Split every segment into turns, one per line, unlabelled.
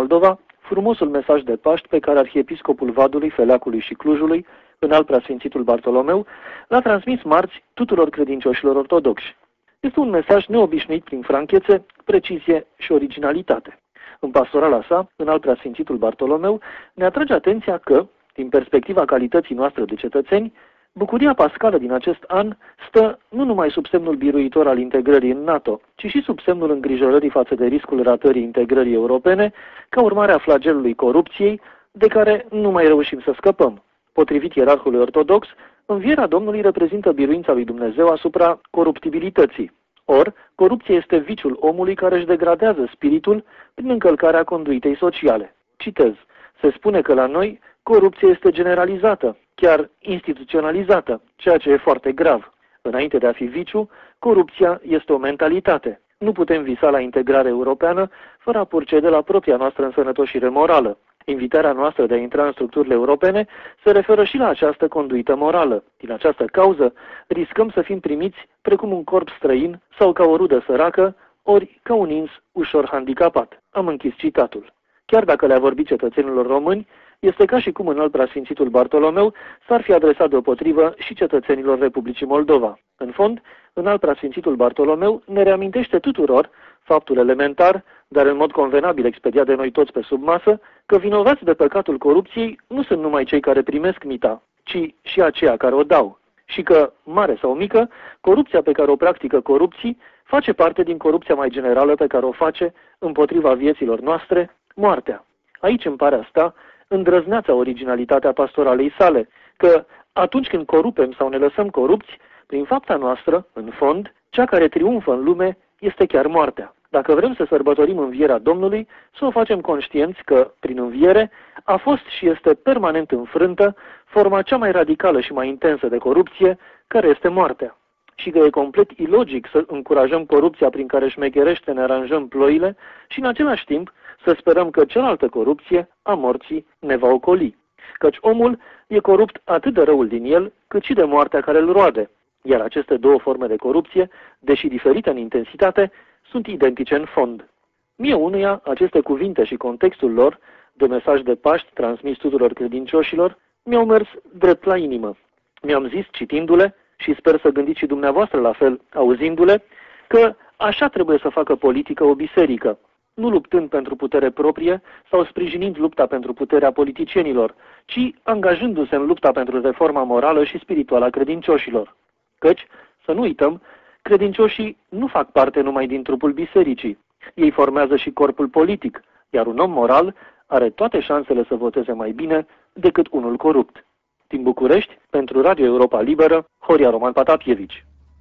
Moldova frumosul mesaj de Paști pe care arhiepiscopul Vadului, Feleacului și Clujului, înalt preasfințitul Bartolomeu, l-a transmis marți tuturor credincioșilor ortodoxi. Este un mesaj neobișnuit prin franchețe, precizie și originalitate. În pastorala sa, înalt preasfințitul Bartolomeu ne atrage atenția că, din perspectiva calității noastre de cetățeni, bucuria pascală din acest an stă nu numai sub semnul biruitor al integrării în NATO, ci și sub semnul îngrijorării față de riscul ratării integrării europene, ca urmare a flagelului corupției, de care nu mai reușim să scăpăm. Potrivit ierarhului ortodox, învierea Domnului reprezintă biruința lui Dumnezeu asupra coruptibilității. Or, corupția este viciul omului care își degradează spiritul prin încălcarea conduitei sociale. Citez: se spune că la noi corupția este generalizată, chiar instituționalizată, ceea ce e foarte grav. Înainte de a fi viciu, corupția este o mentalitate. Nu putem visa la integrare europeană fără a procede la propria noastră însănătoșire morală. Invitarea noastră de a intra în structurile europene se referă și la această conduită morală. Din această cauză, riscăm să fim primiți precum un corp străin sau ca o rudă săracă, ori ca un ins ușor handicapat. Am închis citatul. Chiar dacă le-a vorbit cetățenilor români, este ca și cum înalt preasfințitul Bartolomeu s-ar fi adresat deopotrivă și cetățenilor Republicii Moldova. În fond, înalt preasfințitul Bartolomeu ne reamintește tuturor faptul elementar, dar în mod convenabil expediat de noi toți pe sub masă, că vinovați de păcatul corupției nu sunt numai cei care primesc mita, ci și aceia care o dau. Și că, mare sau mică, corupția pe care o practică corupții face parte din corupția mai generală pe care o face împotriva vieților noastre, moartea. Aici îmi pare a sta îndrăzneața originalitatea pastoralei sale, că atunci când corupem sau ne lăsăm corupți, prin fapta noastră, în fond, cea care triumfă în lume este chiar moartea. Dacă vrem să sărbătorim învierea Domnului, să o facem conștienți că, prin înviere, a fost și este permanent înfrântă forma cea mai radicală și mai intensă de corupție, care este moartea. Și că e complet ilogic să încurajăm corupția prin care șmecherește ne aranjăm ploile și, în același timp, să sperăm că cealaltă corupție, a morții, ne va ocoli. Căci omul e corupt atât de răul din el, cât și de moartea care îl roade. Iar aceste două forme de corupție, deși diferite în intensitate, sunt identice în fond. Mie unuia, aceste cuvinte și contextul lor, de mesaj de Paști transmis tuturor credincioșilor, mi-au mers drept la inimă. Mi-am zis, citindu-le, și sper să gândiți și dumneavoastră la fel, auzindu-le, că așa trebuie să facă politică o biserică, nu luptând pentru putere proprie sau sprijinind lupta pentru puterea politicienilor, ci angajându-se în lupta pentru reforma morală și spirituală a credincioșilor. Căci, să nu uităm, credincioșii nu fac parte numai din trupul bisericii. Ei formează și corpul politic, iar un om moral are toate șansele să voteze mai bine decât unul corupt. Din București, pentru Radio Europa Liberă, Horia Roman Patapievici.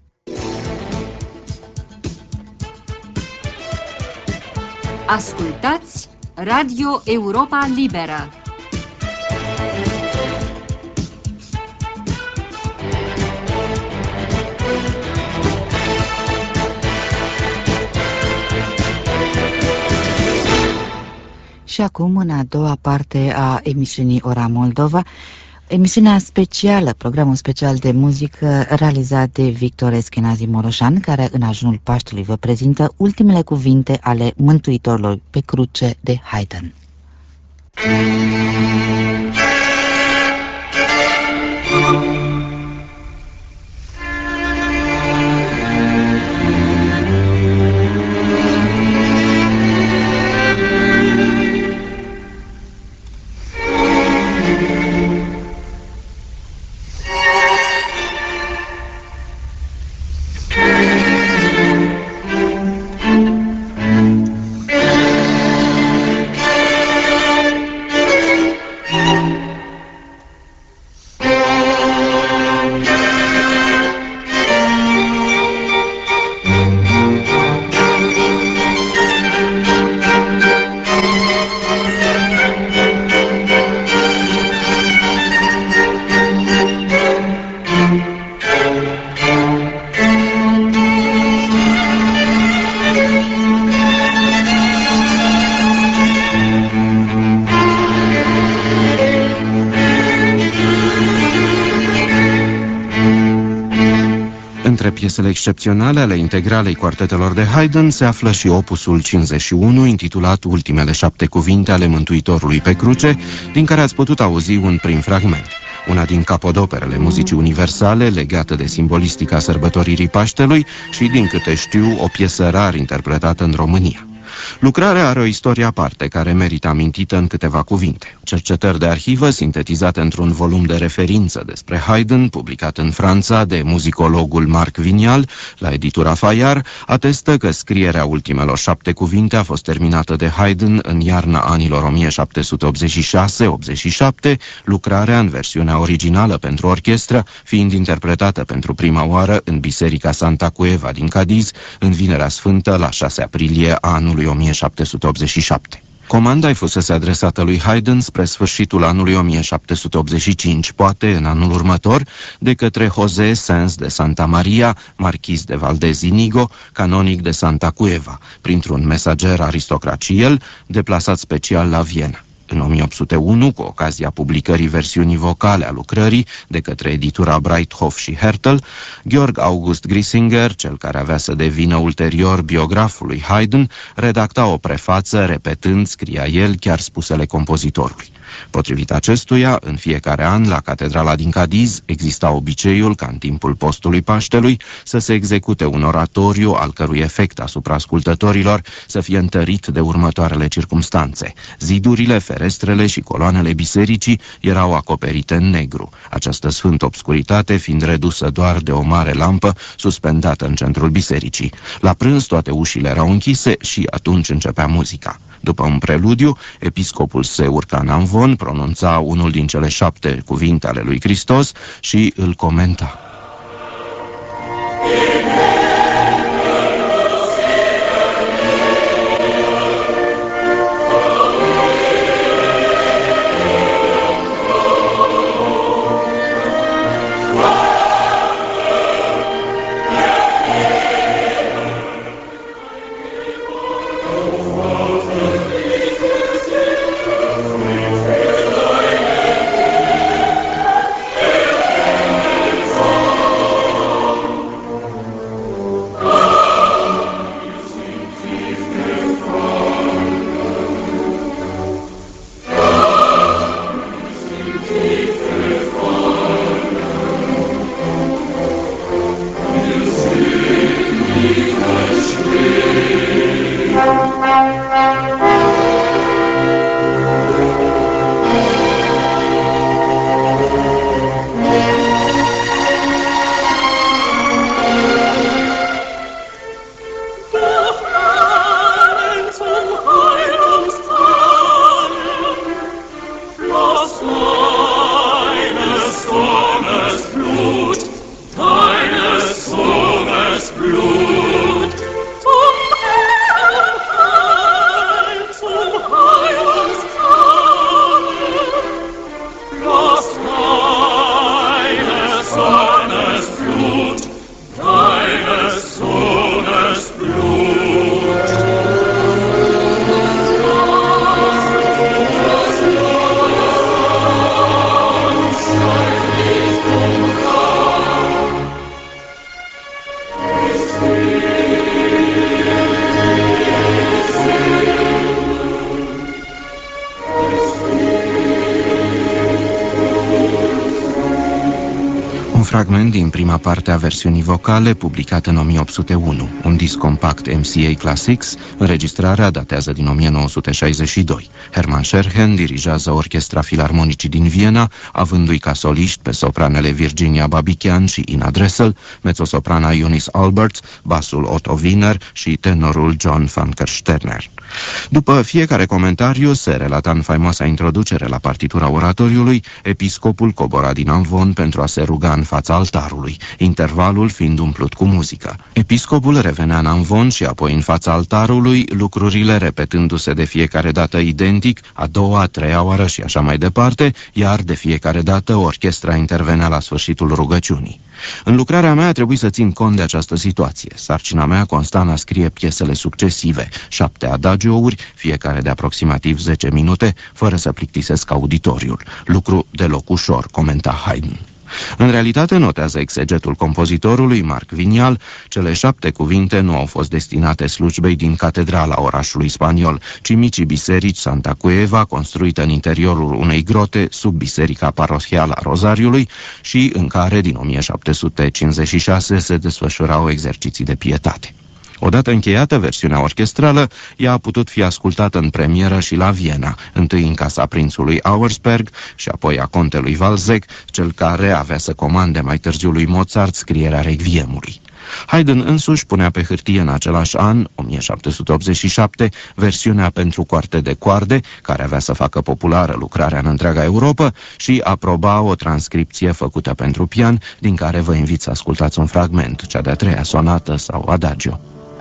Ascultați Radio Europa Liberă.
Și acum, în a doua parte a emisiunii Ora Moldova, emisiunea specială, programul special de muzică realizat de Victor Eschenazi Moroșan, care în ajunul Paștelui vă prezintă ultimele cuvinte ale Mântuitorului pe cruce de Haydn.
piesele excepționale ale integralei quartetelor de Haydn se află și opusul 51, intitulat Ultimele 7 cuvinte ale Mântuitorului pe cruce, din care ați putut auzi un prim fragment. Una din capodoperele muzicii universale, legată de simbolistica sărbătoririi Paștelui și, din câte știu, o piesă rar interpretată în România. Lucrarea are o istorie aparte, care merită amintită în câteva cuvinte. Cercetări de arhivă, sintetizate într-un volum de referință despre Haydn, publicat în Franța de muzicologul Marc Vignal, la editura Fayard, atestă că scrierea ultimelor 7 cuvinte a fost terminată de Haydn în iarna anilor 1786-87, lucrarea în versiunea originală pentru orchestră, fiind interpretată pentru prima oară în Biserica Santa Cueva din Cadiz, în Vinerea Sfântă, la 6 aprilie anului 1787. Comanda îi fusese adresată lui Haydn spre sfârșitul anului 1785, poate în anul următor, de către José Sáenz de Santa Maria, marchis de Valdez-Inigo, canonic de Santa Cueva, printr-un mesager aristocraciel deplasat special la Viena. În 1801, cu ocazia publicării versiunii vocale a lucrării de către editura Breithof și Hertel, Georg August Grisinger, cel care avea să devină ulterior biograful lui Haydn, redacta o prefață repetând, scria el, chiar spusele compozitorului. Potrivit acestuia, în fiecare an, la catedrala din Cadiz, exista obiceiul ca în timpul postului Paștelui să se execute un oratoriu al cărui efect asupra ascultătorilor să fie întărit de următoarele circumstanțe. Zidurile, ferestrele și coloanele bisericii erau acoperite în negru, această sfântă obscuritate fiind redusă doar de o mare lampă suspendată în centrul bisericii. La prânz toate ușile erau închise și atunci începea muzica. După un preludiu, episcopul se urca în amvon, pronunța unul din cele 7 cuvinte ale lui Hristos și îl comenta. Fragment din prima parte a versiunii vocale, publicat în 1801, un disc compact MCA Classics, înregistrarea datează din 1962. Hermann Scherchen dirigează Orchestra Filarmonicii din Viena, avându-i ca soliști pe sopranele Virginia Babichian și Ina Dressel, mezzosoprana Eunice Albert, basul Otto Wiener și tenorul John van Kersterner. După fiecare comentariu se relata în faimoasa introducere la partitura oratoriului, episcopul cobora din amvon pentru a se ruga în fața altarului, intervalul fiind umplut cu muzică. Episcopul revenea în amvon și apoi în fața altarului, lucrurile repetându-se de fiecare dată identic, a doua, a treia oară și așa mai departe, iar de fiecare dată orchestra intervenea la sfârșitul rugăciunii. În lucrarea mea a trebuit să țin cont de această situație. Sarcina mea consta în a scrie piesele succesive, 7 adagiouri, fiecare de aproximativ 10 minute, fără să plictisesc auditoriul. Lucru deloc ușor, comenta Haydn. În realitate, notează exegetul compozitorului Marc Vignal, cele 7 cuvinte nu au fost destinate slujbei din catedrala orașului spaniol, ci micii biserici Santa Cueva, construită în interiorul unei grote sub biserica parohială a Rozariului și în care, din 1756, se desfășurau exerciții de pietate. Odată încheiată versiunea orchestrală, ea a putut fi ascultată în premieră și la Viena, întâi în casa prințului Auersperg și apoi a contelui Walsegg, cel care avea să comande mai târziu lui Mozart scrierea Requiemului. Haydn însuși punea pe hârtie în același an, 1787, versiunea pentru coartet de coarde, care avea să facă populară lucrarea în întreaga Europa, și aproba o transcripție făcută pentru pian, din care vă invit să ascultați un fragment, cea de-a 3-a sonată sau adagio.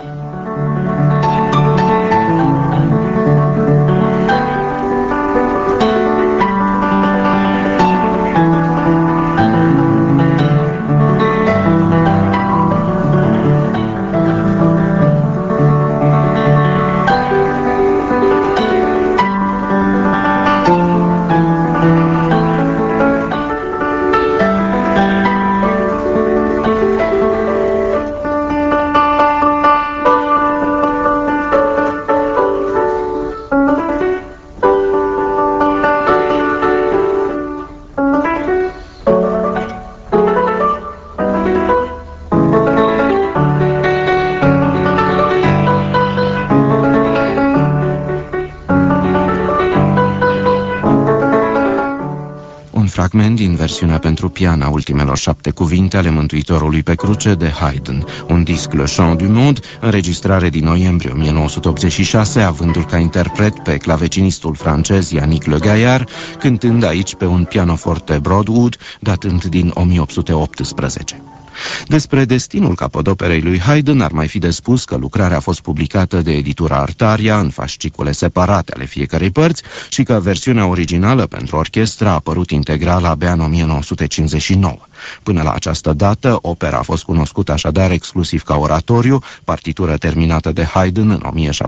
Fragment din versiunea pentru pian a ultimelor 7 cuvinte ale Mântuitorului pe cruce de Haydn, un disc Le Chant du Monde, înregistrare din noiembrie 1986, avându-l ca interpret pe clavecinistul francez Yannick Le Gaillard, cântând aici pe un pianoforte Broadwood, datând din 1818. Despre destinul capodoperei lui Haydn ar mai fi de spus că lucrarea a fost publicată de editura Artaria în fascicule separate ale fiecărei părți și că versiunea originală pentru orchestră a apărut integral abia în 1959. Până la această dată, opera a fost cunoscută așadar exclusiv ca oratoriu, partitură terminată de Haydn în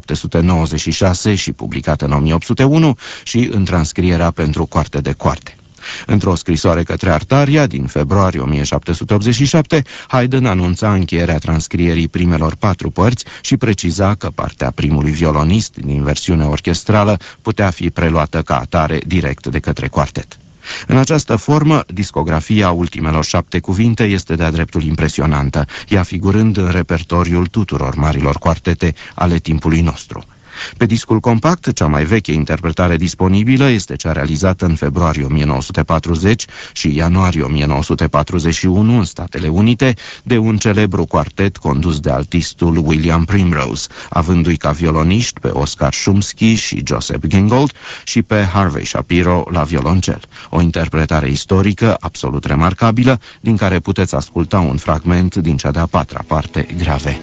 1796 și publicată în 1801 și în transcrierea pentru coarte de coarte. Într-o scrisoare către Artaria din februarie 1787, Haydn anunța încheierea transcrierii primelor 4 părți și preciza că partea primului violonist din versiunea orchestrală putea fi preluată ca atare direct de către quartet. În această formă, discografia ultimelor 7 cuvinte este de-a dreptul impresionantă, ea figurând în repertoriul tuturor marilor quartete ale timpului nostru. Pe discul compact, cea mai veche interpretare disponibilă este cea realizată în februarie 1940 și ianuarie 1941 în Statele Unite de un celebru quartet condus de altistul William Primrose, avându-i ca violoniști pe Oscar Shumsky și Joseph Gingold și pe Harvey Shapiro la violoncel. O interpretare istorică absolut remarcabilă, din care puteți asculta un fragment din cea de-a 4-a parte, Grave.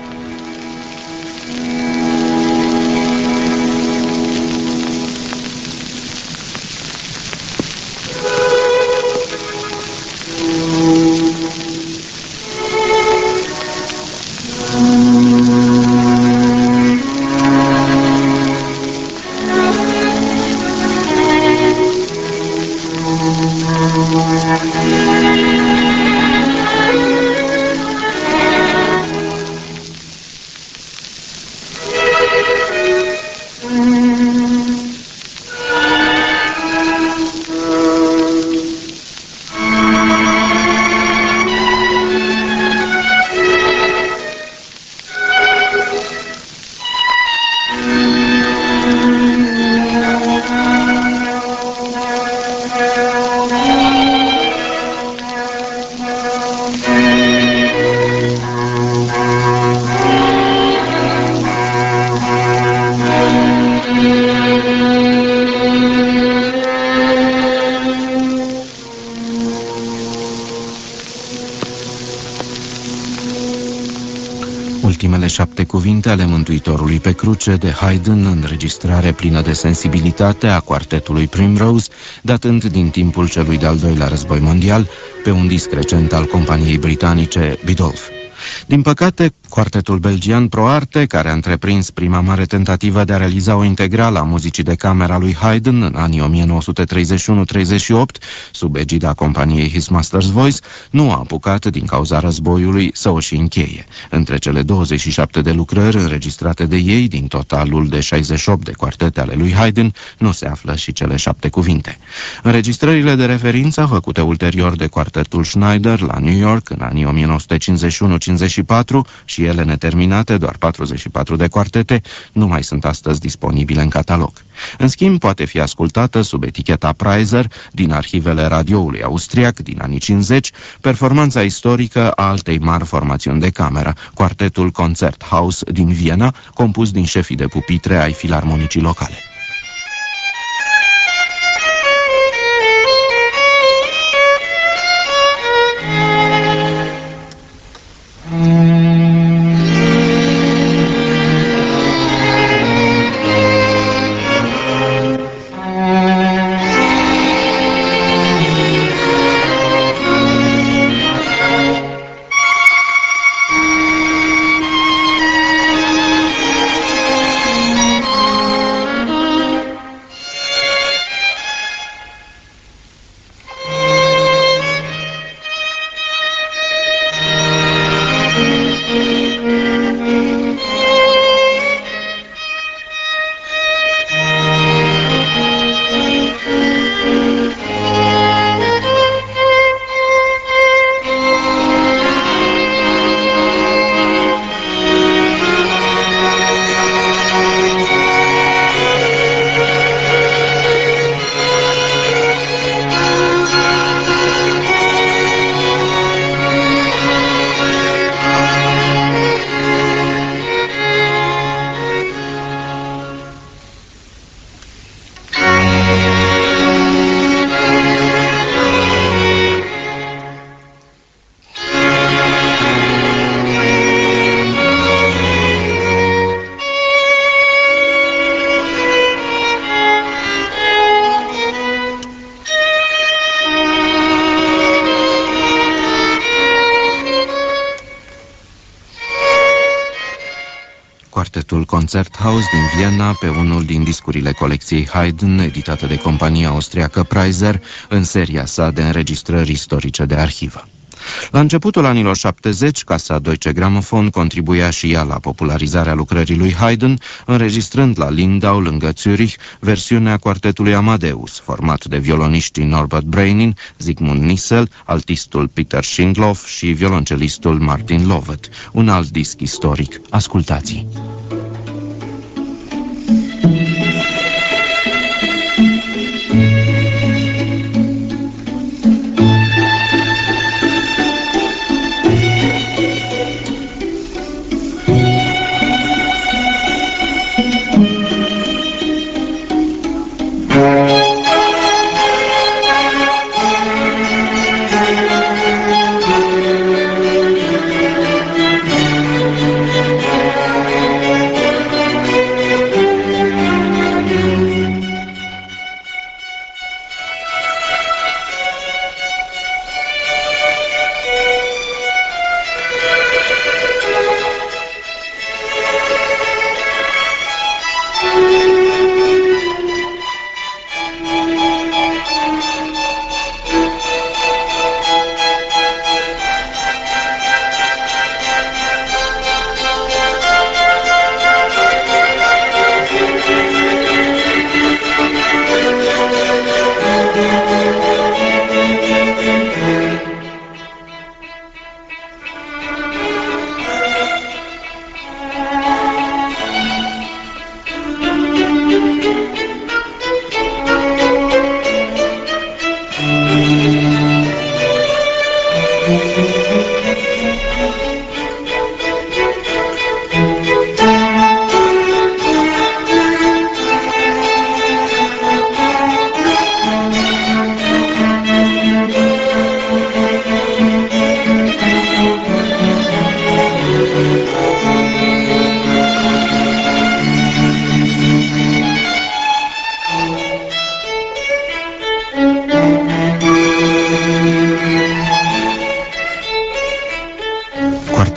Ultimele 7 cuvinte ale Mântuitorului pe cruce de Haydn, înregistrare plină de sensibilitate a quartetului Primrose, datând din timpul celui de-al doilea război mondial, pe un disc recent al companiei britanice Bidolph. Din păcate, Quartetul belgian ProArte, care a întreprins prima mare tentativă de a realiza o integrală a muzicii de cameră a lui Haydn în anii 1931-38, sub egida companiei His Master's Voice, nu a apucat, din cauza războiului, să o și încheie. Între cele 27 de lucrări înregistrate de ei, din totalul de 68 de quartete ale lui Haydn, nu se află și cele 7 cuvinte. Înregistrările de referință, făcute ulterior de quartetul Schneider la New York în anii 1951-54 și ele neterminate, doar 44 de quartete, nu mai sunt astăzi disponibile în catalog. În schimb, poate fi ascultată sub eticheta Preiser din arhivele radioului austriac din anii 50, performanța istorică a altei mari formațiuni de cameră, quartetul Concerthaus din Viena, compus din șefii de pupitre ai filarmonicii locale. Quartetul Concerthaus din Viena, pe unul din discurile colecției Haydn, editată de compania austriacă Preiser, în seria sa de înregistrări istorice de arhivă. La începutul anilor 70, Casa Deutsche Grammophon contribuia și ea la popularizarea lucrării lui Haydn, înregistrând la Lindau, lângă Zürich, versiunea quartetului Amadeus, format de violoniștii Norbert Breinin, Zygmunt Nissel, altistul Peter Schindloff și violoncelistul Martin Lovet. Un alt disc istoric. Ascultați!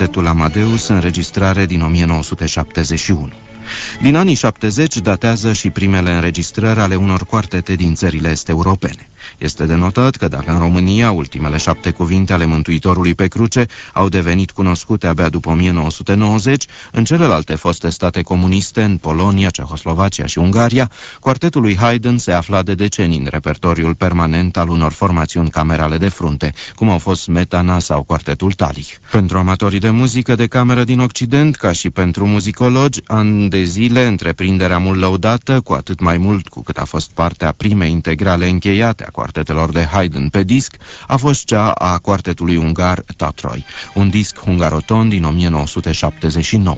Quartetul Amadeus, înregistrare din 1971. Din anii 70 datează și primele înregistrări ale unor quartete din țările est-europene. Este de notat că dacă în România ultimele 7 cuvinte ale Mântuitorului pe cruce au devenit cunoscute abia după 1990, în celelalte foste state comuniste, în Polonia, Cehoslovacia și Ungaria, quartetul lui Haydn se afla de decenii în repertoriul permanent al unor formațiuni camerale de frunte, cum au fost Smetana sau quartetul Talich. Pentru amatorii de muzică de cameră din Occident, ca și pentru muzicologi, ani de zile, întreprinderea mult lăudată, cu atât mai mult cu cât a fost partea primei integrale încheiate a quartetelor de Haydn pe disc, a fost cea a quartetului ungar Tatroy, un disc hungaroton din 1979.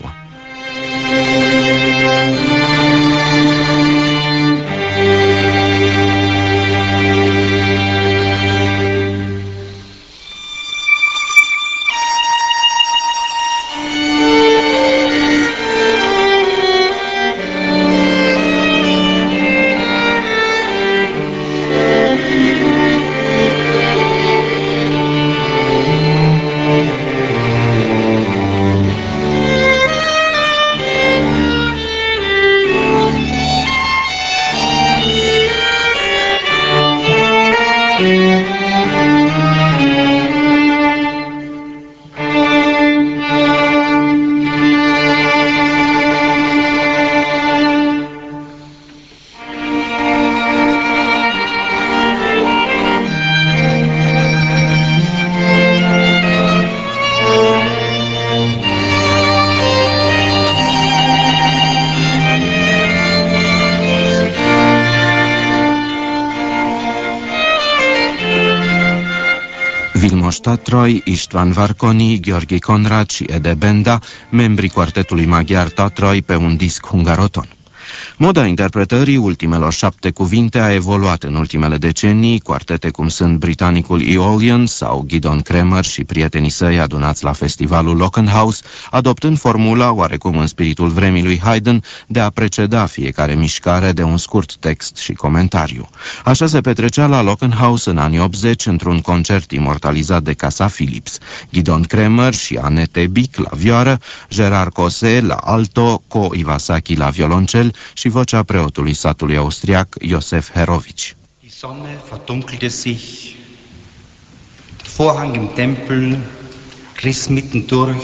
Tatroy, István Várkonyi, Gheorghe Conrad și Ede Benda, membrii quartetului maghiar Tatroy, pe un disc hungaroton. Moda interpretării ultimelor 7 cuvinte a evoluat în ultimele decenii, quartete cum sunt britanicul Aeolian sau Gidon Kremer și prietenii săi adunați la festivalul Lockenhaus, adoptând formula, oarecum în spiritul vremii lui Haydn, de a preceda fiecare mișcare de un scurt text și comentariu. Așa se petrecea la Lockenhaus în anii 80 într-un concert imortalizat de Casa Philips. Gidon Kremer și Annette Bick la vioară, Gerard Cosset la alto, Ko Iwasaki la violoncel și vocea preotului satului austriac Josef Herovici.
Die Sonne verdunkelte sich. Der Vorhang im Tempel riss mittendurch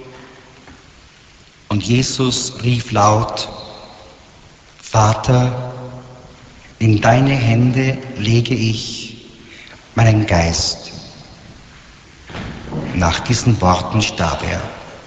und Jesus rief laut: Vater, in deine Hände lege ich meinen Geist. Nach diesen Worten starb er.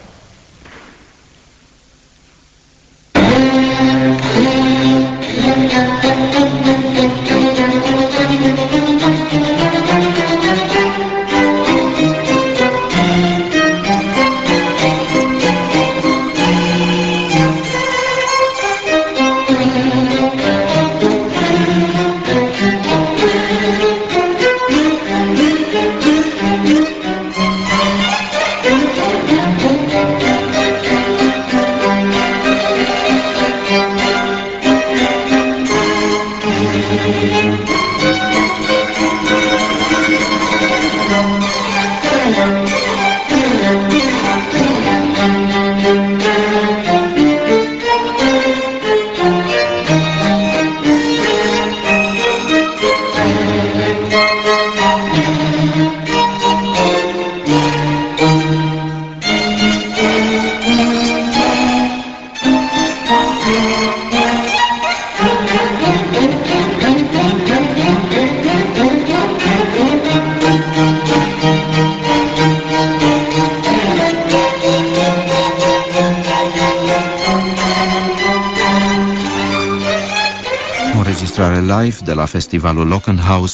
Live de la festivalul Lockenhaus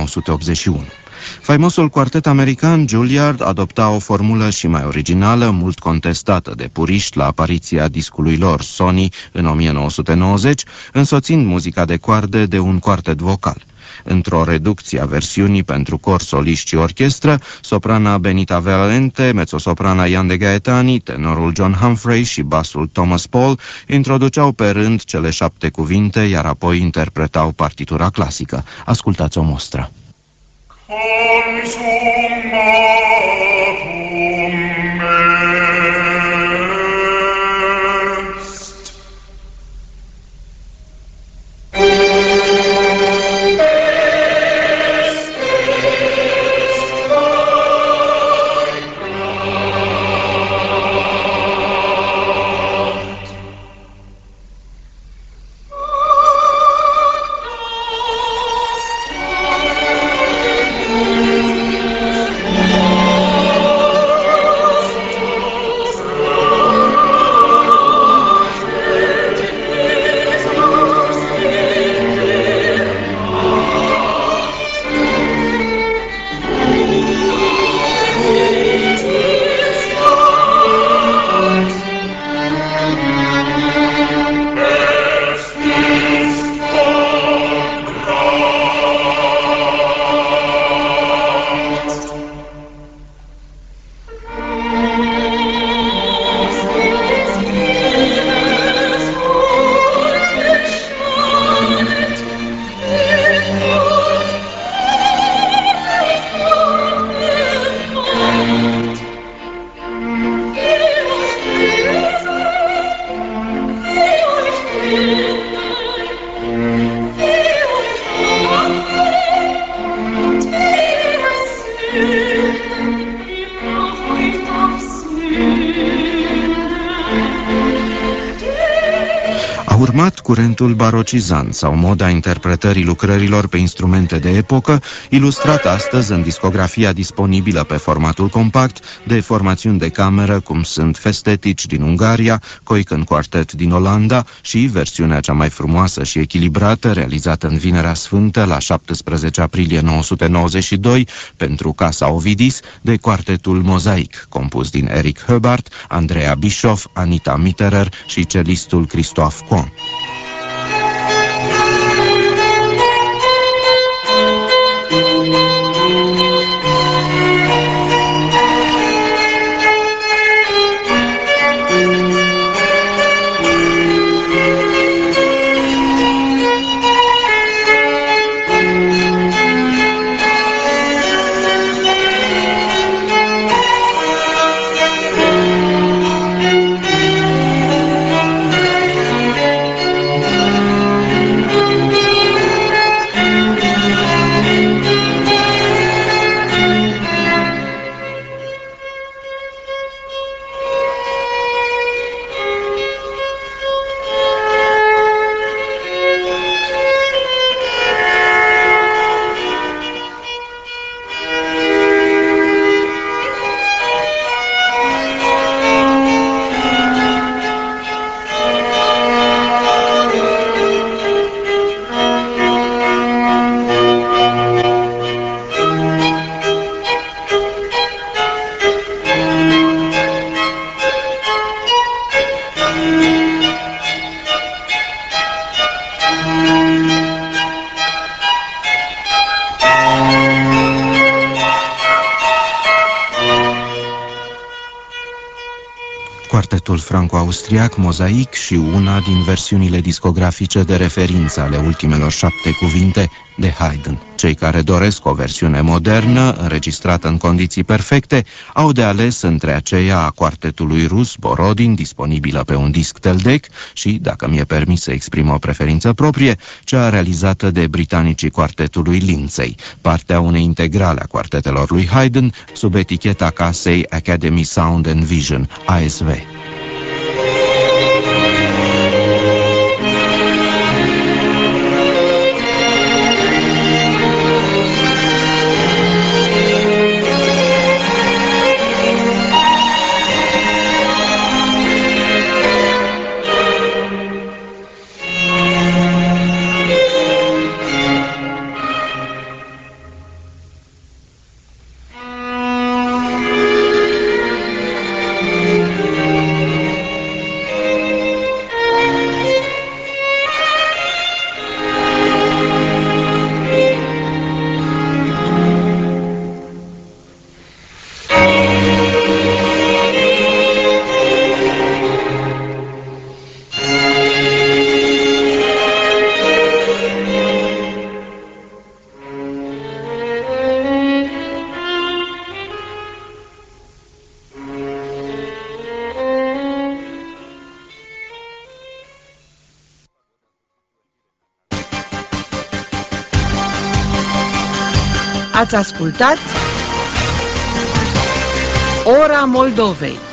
1981. Faimosul quartet american Juilliard adopta o formulă și mai originală, mult contestată de puriști la apariția discului lor Sony în 1990, însoțind muzica de coarde de un quartet vocal. Într-o reducție a versiunii pentru cor, soliști și orchestră, soprana Benita Valente, mezzosoprana Jan de Gaetani, tenorul John Humphrey și basul Thomas Paul introduceau pe rând cele 7 cuvinte, iar apoi interpretau partitura clasică. Ascultați o mostră. Consumatum me urmat curentul barocizant sau moda interpretării lucrărilor pe instrumente de epocă, ilustrată astăzi în discografia disponibilă pe formatul compact de formațiuni de cameră cum sunt Festetici din Ungaria, Koiken Quartet din Olanda și versiunea cea mai frumoasă și echilibrată realizată în Vinerea Sfântă la 17 aprilie 1992 pentru Casa Ovidis de quartetul Mozaic, compus din Eric Höbart, Andrea Bischoff, Anita Mitterer și celistul Christophe Coin. Quartetul franco-austriac Mozaic și una din versiunile discografice de referință ale ultimelor 7 cuvinte de Haydn. Cei care doresc o versiune modernă, înregistrată în condiții perfecte, au de ales între aceea a quartetului rus Borodin, disponibilă pe un disc Teldec, și, dacă mi-e permis să exprim o preferință proprie, cea realizată de britanicii quartetului Lindsay, partea unei integrale a quartetelor lui Haydn, sub eticheta casei Academy Sound and Vision, ASV.
Ați ascultat Ora Moldovei.